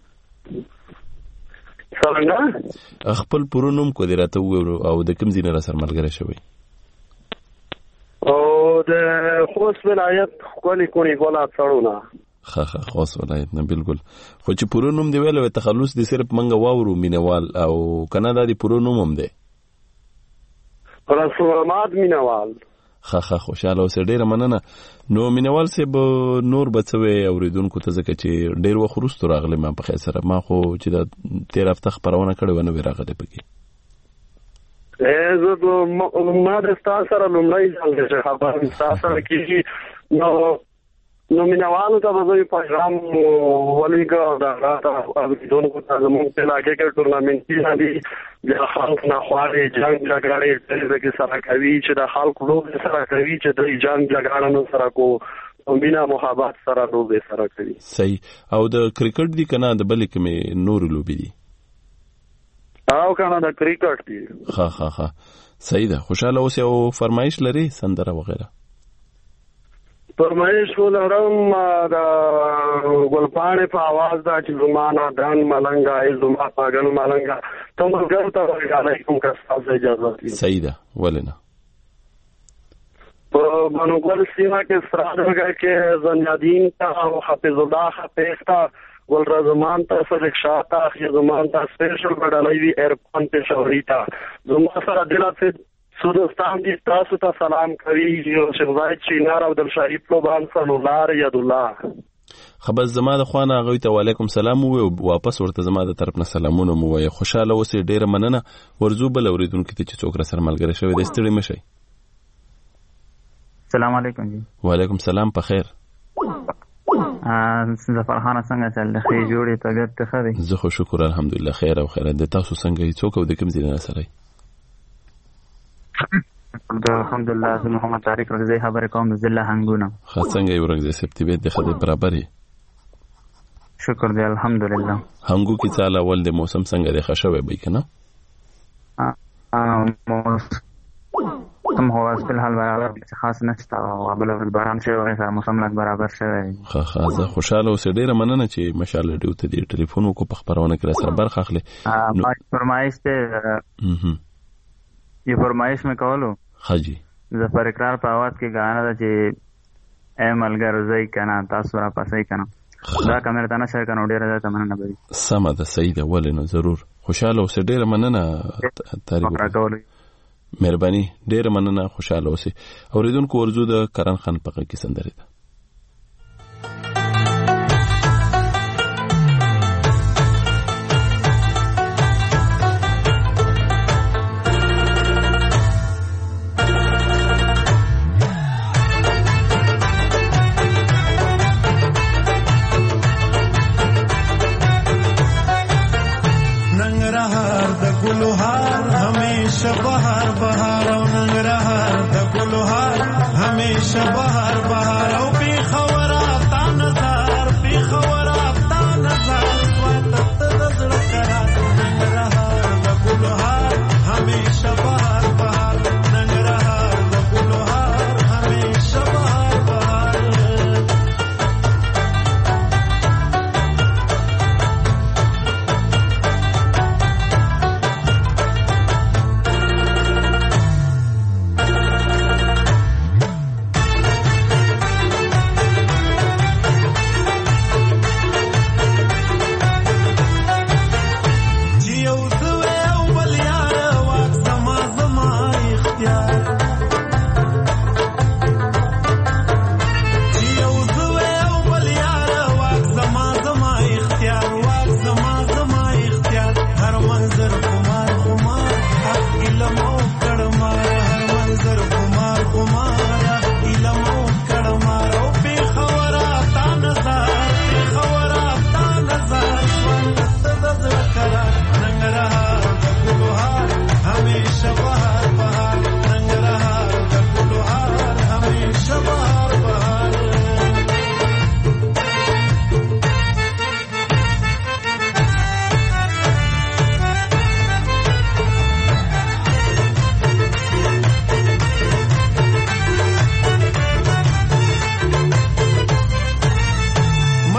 څنګه خپل پورو نوم کو دی راته ووایئ او د کوم ځای نه راسره ملګری شوی او د خوست ولایت ښکلي کونې ګوله څړونه ښه ښه خوست ولایت نه بالکل خو چې پورو نوم دی ویلی تخلص دی صرف منګه واورو مینوال او که نه دا د پورو نوم هم دی رسول احمد مینوال ښه ښه خوشحاله اوسئ ډېره مننه نو مینوال صاحب نور به څه وایې اورېدونکو ته ځکه چې ډېر وخت وروستو راغلی ما په خیر سره ما خو چې دا تېر هفته خپرونه کړې وه نه وې راغلی پکې زه ما د ستا سره لومړی ځل دی چې خبر ستا سره کېږي نو نو مینوالو ته به زه پیغام ولیږه او د هغه ته اورېدونکو ته زموږ په علاقې کې ټورنامنټونه دي د خلک نه خوارې جنګ جګړې ډېرې پکې سره کوي چې د خلکو لوبې سره کوي چې دوی جنګ جګړه نه سره کو او مینه محبت سره لوبې سره کوي صحیح او د کرکټ دي که نه د بلې کومې نورې لوبې دي او که نه د کرکټ دي ښه ښه ښه صحیح ده خوشحاله اوسئ او فرمایش لري سندره وغیره فرمایش ولرم د ګلپاڼې په اواز دا چې زما نادان ملنګه ای زما پاگل ملنګه ته ملګرو ته ورګالی کوم که ستاسو اجازه وي صحیح ده ولې نه په بنوګل سیمه کې سرادرګه کې زنیادین ته او حافظ الله حافظ ته ګل رضمان ته صدق شاه ته خیزمان ته سپیشل بدلوي وي ایرپان پېښوري ته زما سره دله سودستان دي تاسو ته سلام کوي یو شغای چینار عبدالشریف لوبان سنولار ید الله خبر زما د خوانه هغوی ته وعلیکم سلام ووایي او واپس ورته زما د طرف نه سلامونه مو ووایي خوشحاله اوسئ ډېره مننه ورځو بل اورېدونکي ته چې څوک راسره ملګری شوی دی ستړي مه شئ سلام علیکم جی وعلیکم سلام په خیر ظفرخانه څنګه چل دی ښې جوړې طبیعت ته ښه دی زه خو شکر الحمدلله خیر او خیرات دی تاسو څنګه یې څوک او د کوم ځای نه راسره یې الحمدلله زه محمد طارق رغزی خبرې کوم د ضلع هنګونه ښه څنګه یې رغزی صاحب طبیعت دی ښه دی برابر یې شکر دی الحمدلله هنګو کې څه حال اول دی موسم څنګه دی ښه شوی به که نه موسم هو اوس فلحال برابر خاص نشته او بل باران شوی سره موسم لږ برابر شوی ښه ښه زه خوشحاله اوسئ ډېره مننه چې مشال ریډیو ته دې ټلیفون وکړو په خپرونه کې راسره برخه اخلئ فرمایش دی یہ فرمائش میں کولو हाँ जी ظفر اقرار په आवाज کې غاڼه ده چې اے ملګرو زئی کنه تاسو را پاسې کنه دا کمر ته نه شي کنه ډیره ده مننه به سم ده صحیح ده ولې نه ضرور خوشاله اوسې ډیره مننه تاریخ مهرباني ډیره مننه خوشاله اوسې اوریدونکو ورزو د کرن خان په کې سندره ده बहार बहार और नंगरहार द गुलहार हमेशा बहार बहार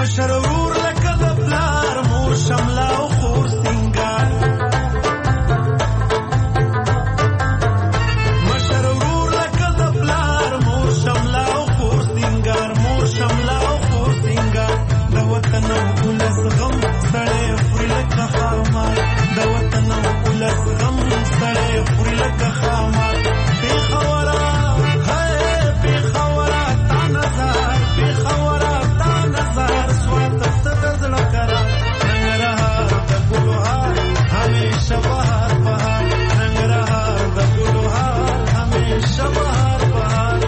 مشر ورور لکه د پلار مور شمله او خور سینګار مشر ورور لکه د پلار مور شمله او خور سینګار مور شمله او خور سینګار د وطن ولس غم سړی خوري لکه خامار د وطن ولس غم سړی خوري لکه خامار پیښوره هی پیښوره تا نظر پیښوره تا نظر سوات ست د زړه کرا ننګرهار د ګلوهار همیشه بهار بهار ننګرهار د ګلوهار همیشه بهار بهار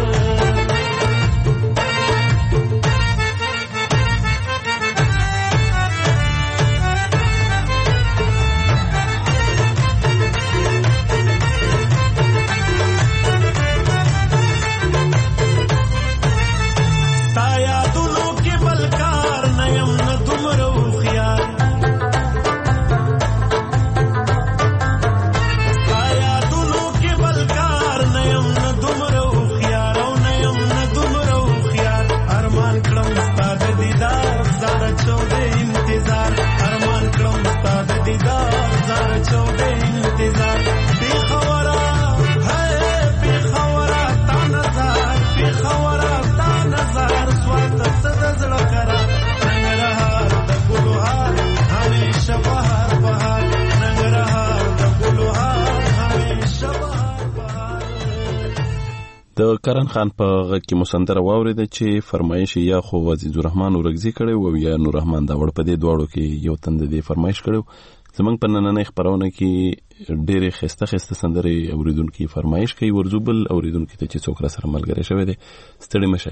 د کرن خان په غږ کې مسندره واورېده چې فرمایش یا خو عزیز الرحمن ورغزي کړي او یا نور رحمان دا وړ په دې دواړو کې یو تند دې فرمایش کړو زمونږ په نننۍ خبرونه کې ډېرې خسته خسته سندرې اوریدونکو فرمایش کوي ورزوبل اوریدونکو ته چې څوک را سره ملګری شوی دی ستړي مشه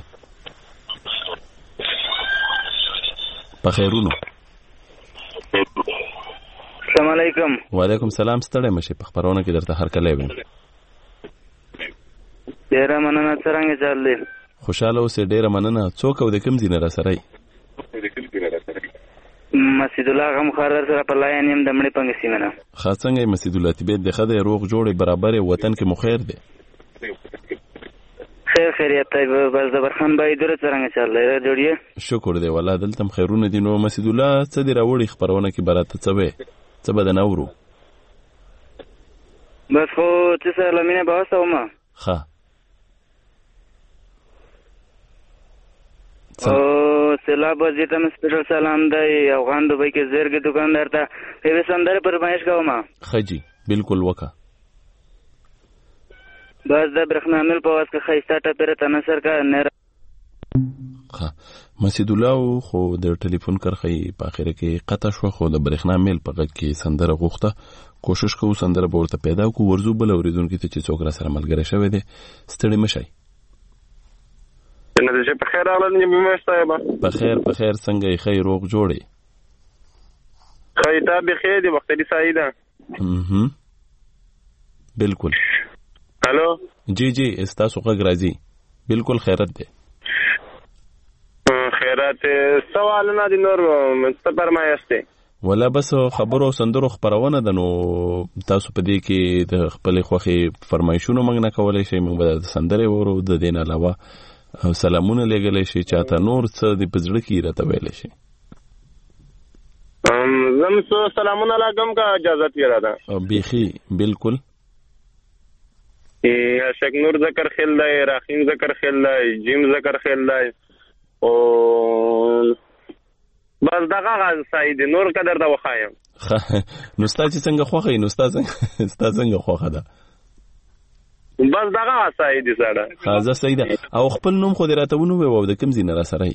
په خیرونو السلام علیکم وعلیکم سلام ستړي مشه په خبرونه کې درته هر کله ویم ډیره مننه څنګه چل دی خوشاله اوسې ډیره مننه څوک او د کوم ځای نه را سره مسجد الله غم خارر سره په لاین يم د مړي پنګ سیمنه خاصنګ مسجد الله طبيعت د خدای روغ جوړي برابر وطن کې مخیر دی خیر خیریت طيب بس زبر خان بای در څنګه چل دی جوړیه شکر دی والله دلته خیرونه دي نو مسجد الله څه دی راوړي خبرونه کې براته څه وې څه بدن اورو بس خو چې سره لمینه باسه ومه ها او سلام وزیتم سپیشل سلام دی افغان دوبۍ کې زیرګي دکاندار ته په سندره پرمایش کوم خجی بالکل وکا بس د برخنامل په واسطه خیسته ټپره تنصر کا نه ها مسجد الله خو د ټلیفون کرخی په اخر کې قطع شو خو د برخنامل په غږ کې سندره غوښته کوشش کوو سندره ورته پیدا کو ورزو بل اوریدونکو ته چې څوک را سره ملګری شوی دی ستړي مشي نه دې په خیر اعلان نیمه مستایبه په خیر په خیر څنګه یې خیر روغ جوړي خیرته به خیر دی وختي سعیده اها بالکل الو جی جی استاسو غږ راځي بالکل خیرت دی خیرت سوال نه دي نور څه فرمایسته ولا بس خبرو سندرو خبرونه د نو تاسو په دې کې د خپل خوخي فرمایشونو موږ نه کولای شي موږ به سندره ورو د دین علاوه سلامونه لګلې شي چاته نور څه د پزړه کې راته ویل شي ام زم سو سلامونه لګم کا اجازه پیرا ده بيخي بالکل ای شک نور ذکر خل دی راخین ذکر خل دی جیم ذکر خل دی او بس دغه غاز سعید نور قدر دا وخایم نو ستاسو څنګه خوخه نو ستاسو څنګه خوخه ده بس دغه سعید سره خازه سعید او خپل نوم خو دراته ونو و د کوم زین را سره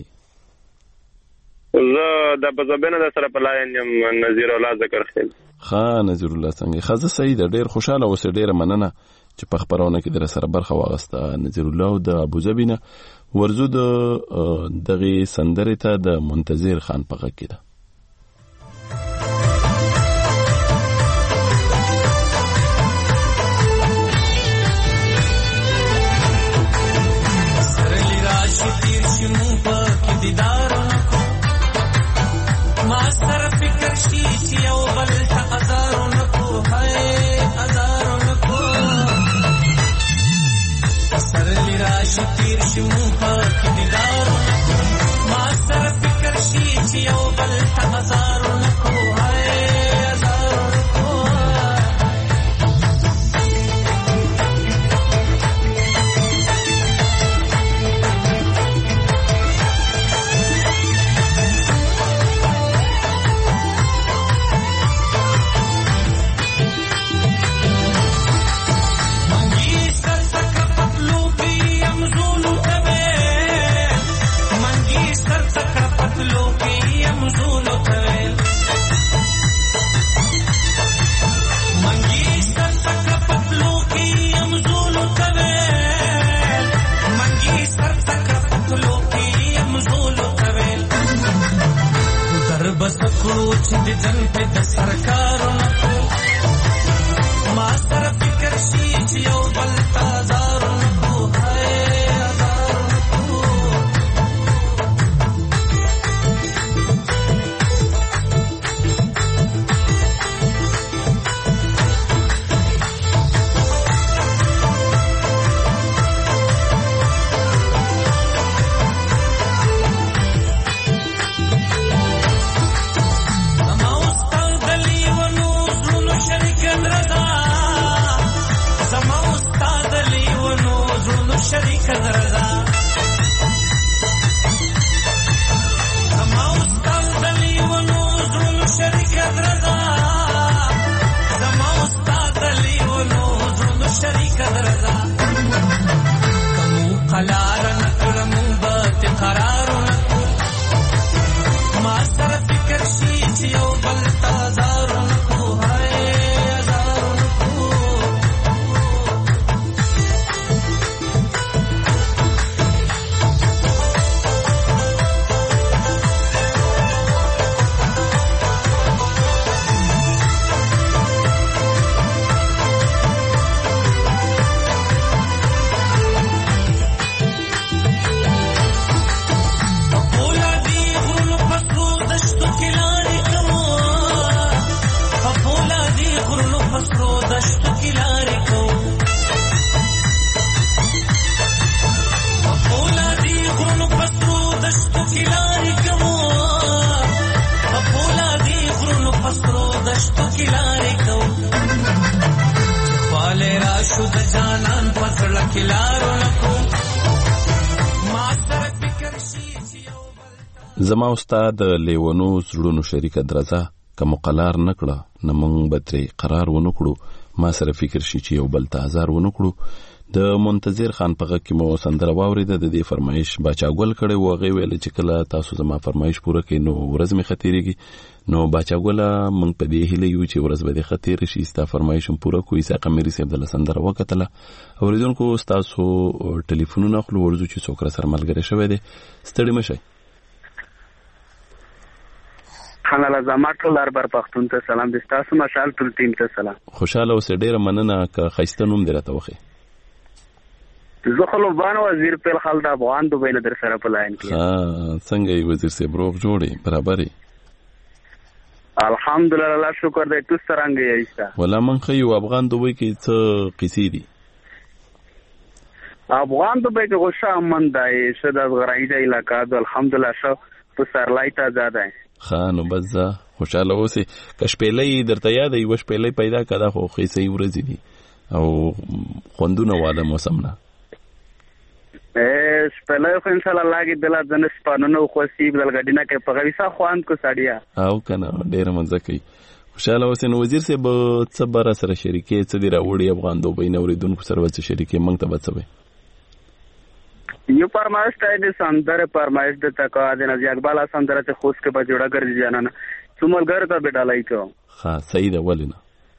زه د بزبنه د سره پلاین یم نذیر الله ذکر خیل خان نذیر الله څنګه خازه سعید ډیر خوشاله اوسه ډیر مننه چې په خبرونه کې در سره برخه واغسته نذیر الله او د ابو ظبینه ورزو د دغه سندره ته د منتظر خان په غږ کې ده سرلی راشي تیر شمو په کې دیدار کو ما سره فکر شي چې یو بل ته ازار نکو هاي ازار نکو سرلی راشي تیر شمو په کې دیدار ما سره فکر شي چې یو بل ته هزارونه کو هاي هزارونه کو بس کړو چې د جنګ په د سرکارونو ما سره فکر شي چې یو بل تازارونو کو هاي هزارونو شریک درزا زما استاد دلی ونو زول شریک درزا زما استاد دلی ونو زول شریک درزا کمو قلار نکړم بت قرار نکړ ما سره فکر شي چې یو بل تازار نکو هاي هزار نکو زما استاد لیونو زړونو شریکه درزا کوم قلار نکړه نمنګ بتري قرار ونکړو ما سره فکر شي چې یو بل تازار ونکړو د منتظر خان په غږ کې مو سندره واوریده د دې فرمایش باچا ګل کړي وغه ویل چې کله تاسو زما فرمایش پوره کړئ نو ورځ می خطرېږي نو باچا ګل مونږ په دې هله یو چې ورځ به د خطر شي ستا فرمایش پوره کوی ساقه مری سي عبد الله سندره وکټله اوریدونکو تاسو ټلیفونونه خپل ورزو چې څوک را سره ملګری شوی دی ستړي مشي خان الله زما ټول دربار پښتون ته سلام د تاسو مشال ټول ټیم ته سلام خوشاله اوسه ډیره مننه که خیسته نوم درته وخی زه خلو باندې وزیر په خال د افغان دوبه له در سره په لاین کې ها څنګه ای وزیر صاحب روغ جوړي برابرې الحمدلله الله شکر دې تاسو څنګه یې ولا من خو افغان دوبه کې څه قصې دي افغان دوبه کې غوښه من دای شد از غرایده علاقہ الحمدلله شو په سرلای ته زاده خانو بزا خوشاله اوسه کشپېلې درته یاد یو شپېلې پیدا کړه خو خېسې ورځې دي او خوندونه واده موسم نه ا شپېلې خو ان شاء الله لاګي دلا ځنه سپانونو خو سیب دلګډینه کې په غوښه خوان کو ساډیا او کنه ډېر مزه کوي خوشاله اوسه نو وزیر صاحب صبر سره شریکې څه دی راوړي افغان دوبه نوریدونکو سره څه شریکې مونږ ته بچوي یو پرمایش ته د سندره پرمایش د تکا د نزی اقبال سندره ته خوش کې بجوړه ګرځي جانانه څومره ګر ته بډالای کو ها صحیح ده ولنه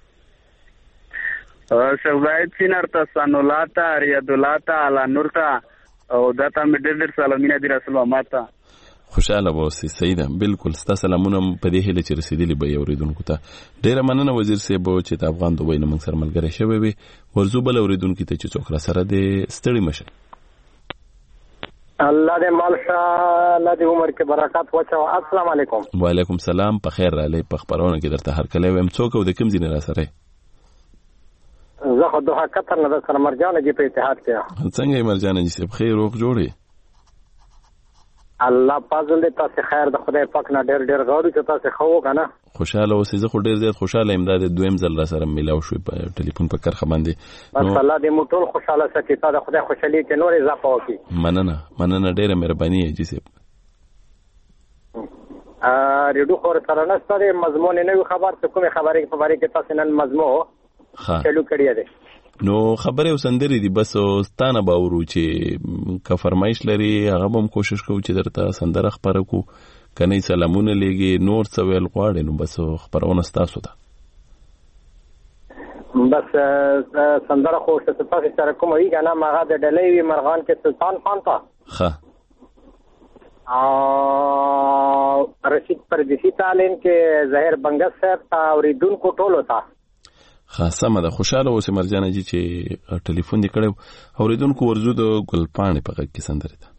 ا شوایت سینارته سنولاتا ریادولاتا علا نورتا او داتا مې ډېر ډېر سلامونه دي رسول الله ماته خوشاله اوسئ صحیح ده بالکل ستا سلامونه په دې هله چې رسیدلی به اوریدونکو ته ډېر مننه وزیر صاحب چې د افغان دوبه نه موږ سره ملګری شوی وي ورزو بل اوریدونکو ته چې څوک را سره دې ستړي مشه الله دې مالشا الله دې عمر کې برکات وچو السلام علیکم وعلیکم سلام په خیر را لې په خبرونه کې درته هر کله ويم څوک او د کوم ځای را سره زه خو دوه قطر نه سره مرجان کې په اتحاد کې څنګه مرجان چې په خیر روغ جوړي الله فضل دې تاسو خیر د خدای پاک نه ډېر ډېر غواړو چې تاسو خو وکنه خوشاله اوسې. زه خو ډېر زیات خوشاله یم دا د دویم ځل را سره ملاو شو په ټلیفون په کرخه باندې. بس الله دې مو ټول خوشاله ساتي تاسو خدای خوشالي کې نور اضافه وکړي. مننه مننه ډېره مهرباني جی صاحب. ا ریډو خور سره نشته مضمون نه خبر څه کومه خبره په اړه کې تاسو نن مضمون چلو کړی دی. نو خبره وسندري دي بس ستانه باورو چې که فرمایش لري هغه هم کوشش کوو چې درته سندره خبره کو کني سلامونه لګي نور څه ویل غواړي نو بس خبرونه تاسو ده. بس سندره خو څه تاسو سره کوم وی کنه ماغه د ډلې وی مرغان کې سلطان خان تا ښه او رشید پردیسی تعلیم کې ظاهر بنگس صاحب تا اوریدونکو ټولو تا خاصه مده خوشاله اوسې مرجانه جی چې ټلیفون دې کړو اوریدونکو ورزو د ګلپاڼې په غږ کې سندره ده.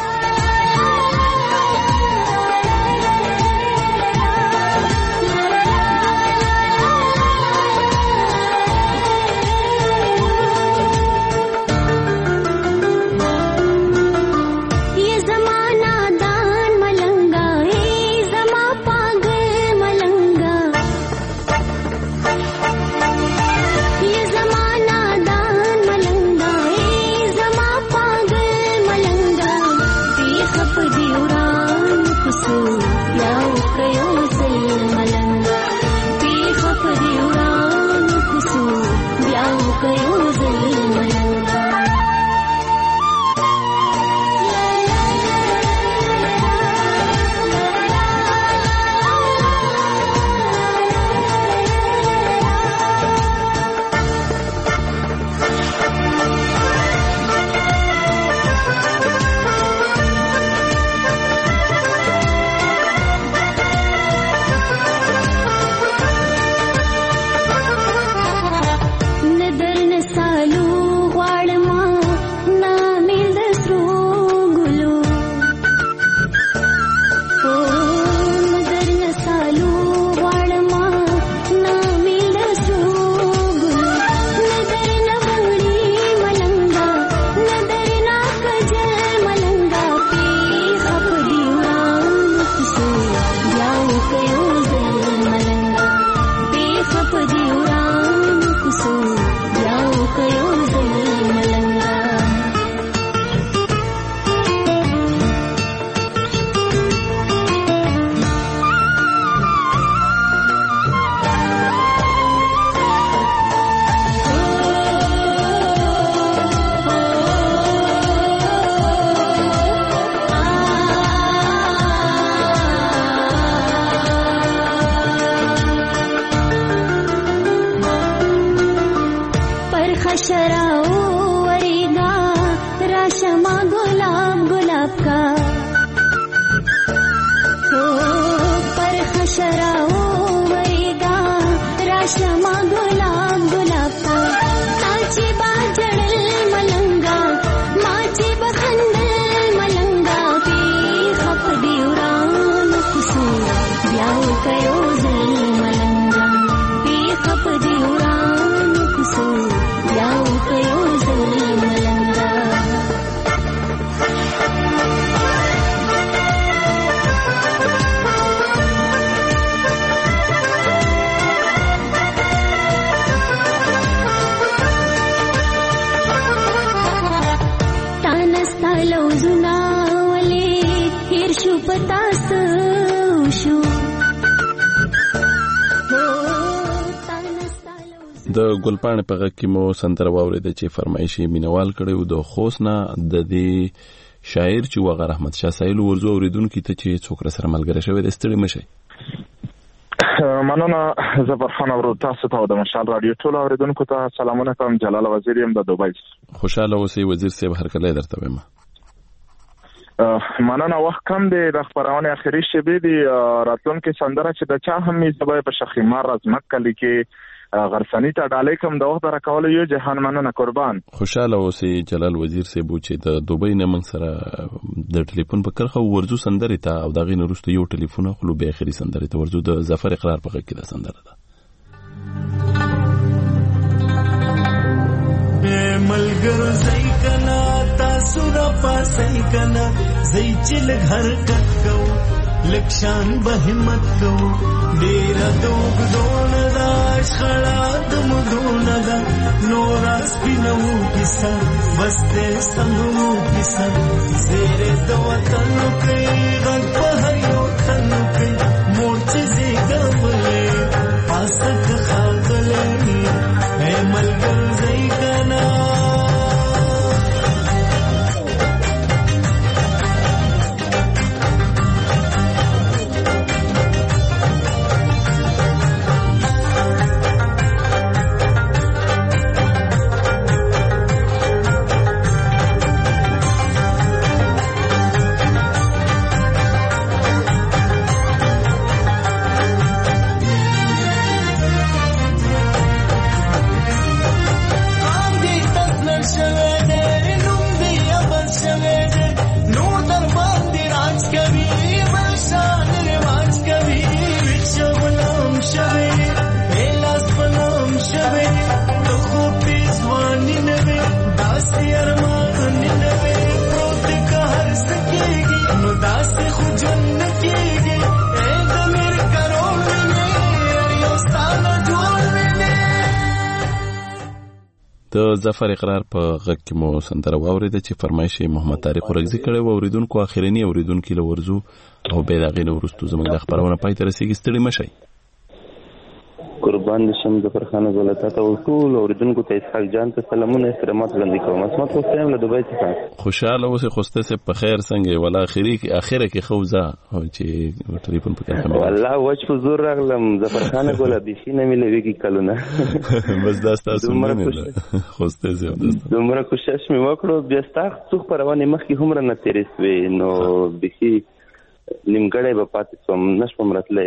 د ګلپاڼې په غږ کې مو سندره واورېده چې فرمایشي مینوال کړی و د خوست نه د دې شاعر چې وغه رحمت شاه سایل ورزو اوریدونکو ته چې څوک سره ملګری شوی د ستړي مشي. مننه زبر خان اورو تاسو ته د مشال رادیو ټول اوریدونکو ته سلامونه کوم. جلال وزیر يم د دوبۍ. خوشاله اوسئ وزیر صاحب هر کله درته وایم. مننه وخت کم دی د خبرونه اخري شبي دی راتلونکو سندره چې د چا هم زبې په شخیمار از مکه لیکي غرسنی ته ډالې کوم د وخت راکول یو جهان مننه قربان. خوشاله اوسئ جلال وزیر صاحب چې د دوبۍ نه من سره د ټلیفون په کرخه ورزو سندره ته او دغه نورسته یو ټلیفون خلو به اخري سندره ته ورزو د ظفر اقرار په کې د سندره ده. ملګرو زای کنا تاسو سورا پاسای کنا زئی چل گھر ککو لکشان به همت کو ډیر دوغ دون داش خړا دم دون دا نوراس پینو کیسا بسته ستنو کیسا زیره دو وطن کې غږ په هر یو تن کې مورچ زیګا ولې پاسک خاغلې اے ملګر زئی کنا د ظفر اقرار په غږ کې مو سندره واورېده چې فرمایش محمد طارق ورغزي کړی و. اوریدونکو اخرنی اوریدونکو له ورزو او به دغه له ورستو زموږ د خبرونه پای ته رسیدي. ستړي مشي قربان شم ظفر خان ولتا ته ټول اوریدونکو ته اسحاق جان ته سلامونه احترامات وړاندې کوم. اسمت حسین له دوبۍ څخه خوشاله اوسه خوسته سه په خیر څنګه ولا اخري کې اخره کې خوځه او چې ټلیفون په کار والله وچ په زور راغلم ظفر خان ګوله بيخي نه ملوي کی کلونه بس دا تاسو نه خوسته سه دومره کوشش مې وکړو بیا تاسو څو پروانه مخکې هم نه تیرېسوي نو بيخي نیمګړې په پاتې سم نشم راتلې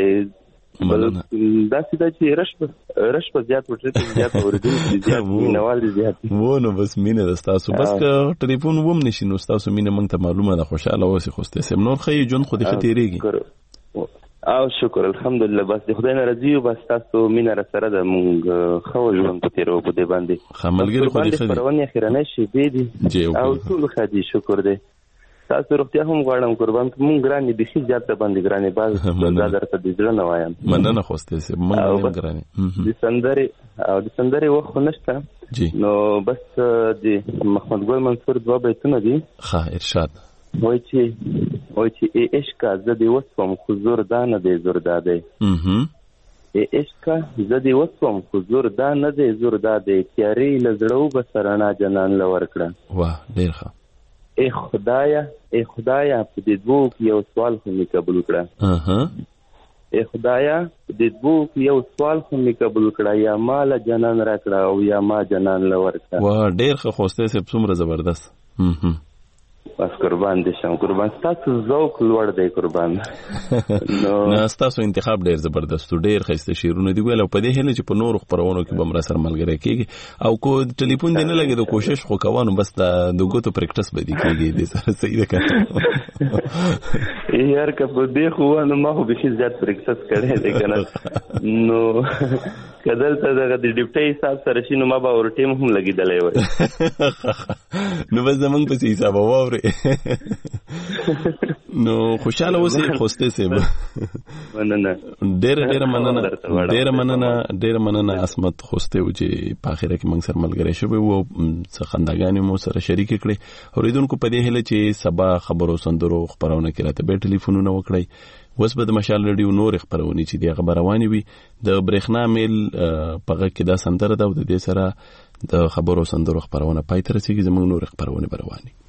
دا سیده چې رش رش په زیات وټری په زیات اوریدونکو زیات مینوال زیات وو نو بس مینه د تاسو بس که ټلیفون ووم نشي نو تاسو مینه مونږ ته معلومه ده. خوشاله اوسئ خوسته سم نور خې جون خو دې خطرېږي او شکر الحمدلله بس د خدای نه راضي او بس تاسو مینه را سره د مونږ خو ژوند په تیرو په دې باندې خملګری خو دې خدي پرونی اخیرانه شي دې او ټول خدي شکر دې تاسو روغتیا هم غواړم قربان مونږ ګرانې د شي زیات باندې ګرانې باز دا درته د ځل نه وایم مننه خوسته سي مونږ ګرانې د سندري او د سندري وخت نشته نو بس د محمد ګل منصور دوه بیتونه دي ښه ارشاد وای چې وای چې عشق زدي وسوم حضور دانه دې زور داده اها عشق زدي وسوم حضور دانه دې زور داده تیاری لزړو بسرانا جنان لور کړه واه ډیر ښه ای خدایا ای خدایا په دې دوه یو سوال خو می قبول کړه اها ای خدایا په دې دوه یو سوال خو می قبول کړه یا مال جنان را کړه او یا ما جنان لور کړه واه ډیر ښه خوسته سي څومره زبردست اها بس قربان دي شم قربان تاسو ذوق لوړ دی قربان نو تاسو انتخاب ډیر زبردست ډیر خسته شیرونه دی ویل په دې هله چې په نور خبرونو کې بم را سره ملګری کیږي او کو ټلیفون دی نه لګي د کوشش خو کوانو بس د دغه پریکټس به دی کیږي د سره صحیح ده کنه یار کله دې خو نو ما خو به زیات پریکټس کړي دی کنه نو کدل ته دغه د ډیپټي حساب سره شنو ما به ور ټیم هم لګیدلې وای نو بس زمونږ په حساب واره نو خوشاله اوسئ خوسته سي مننه ډېر ډېر مننه ډېر مننه ډېر مننه اسمت خوسته و چې په اخره کې موږ سره ملګری شوی وو څه خنداګانې مو سره شریک کړي اوریدونکو په دې هله چې سبا خبرو سندرو خبرونه کې راته به ټلیفونونه وکړي وس به د مشال رادیو نور خبرونه چې دی خبروانی وي د برېښنا میل پغه کې دا سندره ده او د دې سره د خبرو سندرو خبرونه پای تر سیږي زموږ نور خبرونه برواني